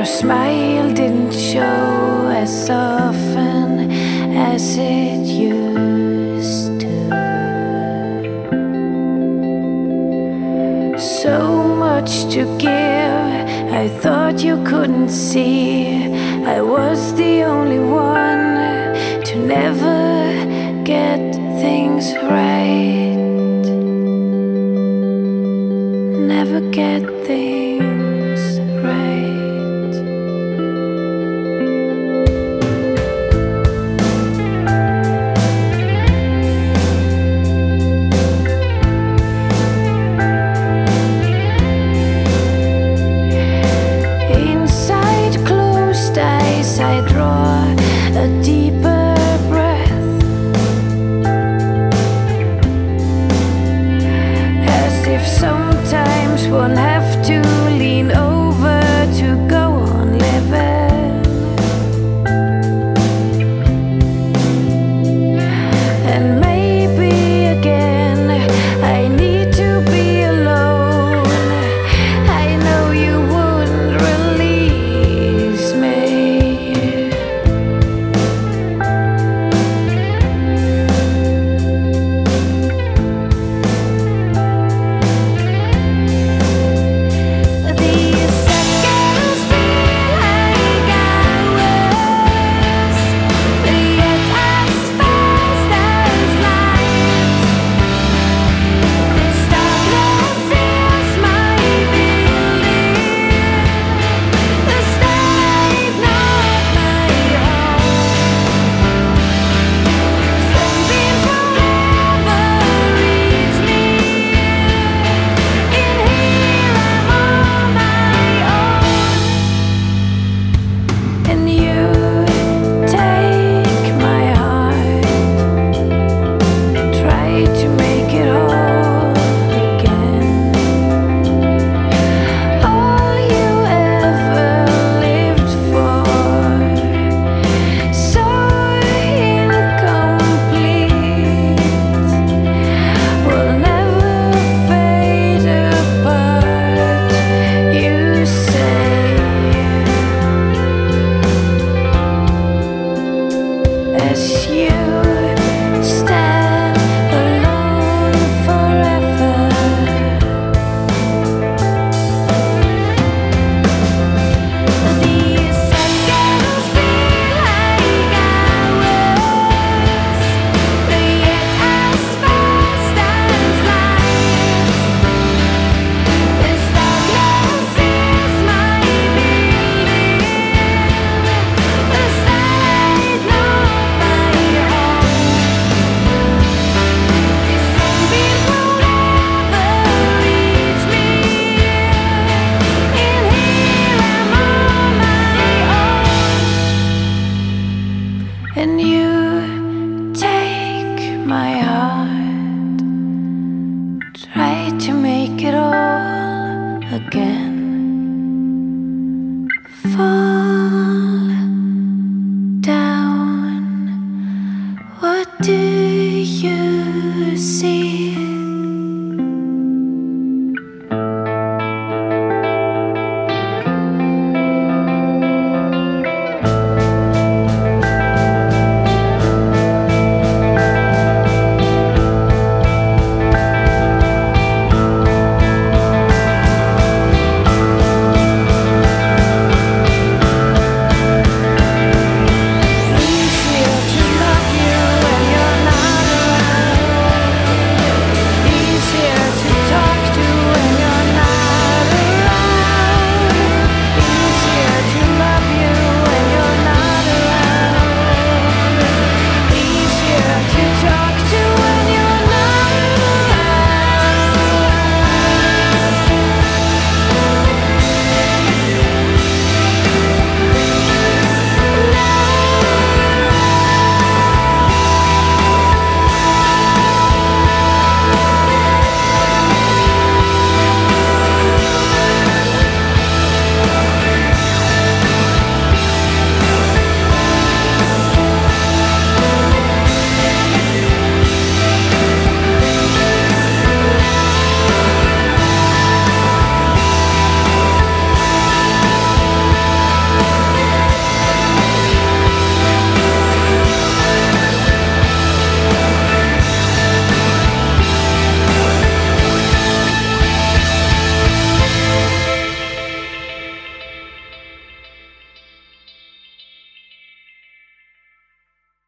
smile didn't show as often as it used to. So much to give, I thought you couldn't see. I was the only one to never get things right, never get things right. Inside closed eyes, I draw a deeper breath, as if sometimes one have to lean over to go on living. And maybe again I need to be alone. I know you wouldn't release me. These seconds feel like hours, yet as fast as light. This darkness is my building, the starlight not my home. Sunbeams will never reach me. In here I'm on my own, and you take my heart, try to make it whole again. All you ever lived for, so incomplete, will never fade apart, you say. As you stand alone forever, these seconds feel like hours, yet as fast as light. This darkness is my building, the starlight not my home. These sunbeams will never reach me. In here I'm on my own, and you take my heart, try to make it all again.